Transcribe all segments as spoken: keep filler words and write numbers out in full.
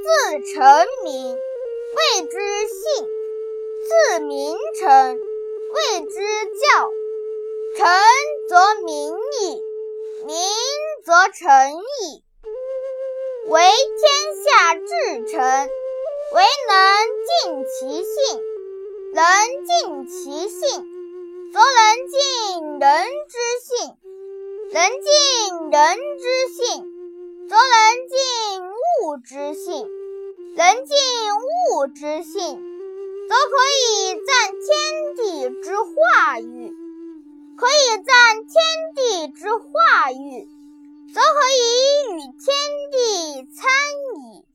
自成名，谓之姓；自名成，谓之教。成则名矣，名则成矣。为天下至诚，唯能尽其性。能尽其性，则能尽人之性；能尽人之性，则能尽物之性；能尽物之性，则可以赞天地之化育；可以赞天地之化育，则可以与天地参矣。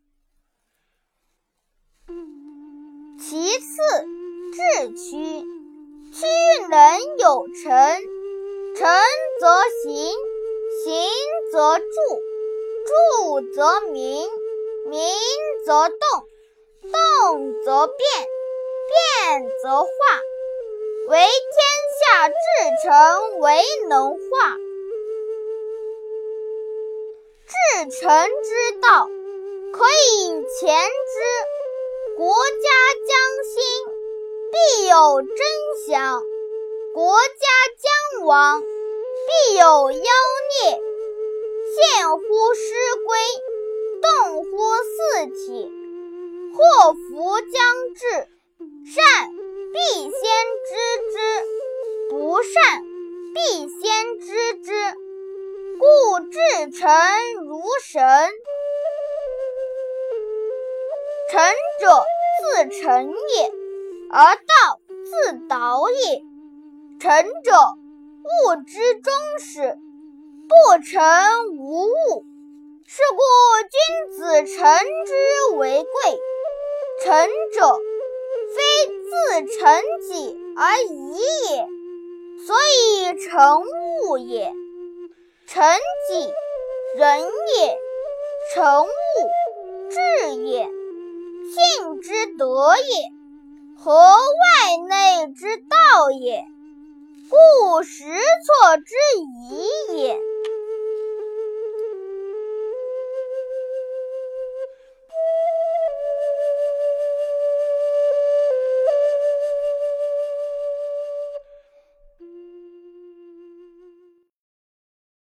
其次，致趋。趋能有成，成则行，行则著，著则明，明则动，动则变，变则化。为天下至诚，唯能化。至诚之道，可以前之。国家将兴，必有征祥；国家将亡，必有妖孽。现乎师归，动乎四体。祸福将至，善必先知之，不善必先知之。故至诚如神。诚者自诚也，而道自导也。诚者，物之终始，不诚无物。是故君子诚之为贵。诚者，非自诚己而已也，所以诚物也。诚己，仁也；诚物，智也。信之德也，和外内之道也，故实错之宜也。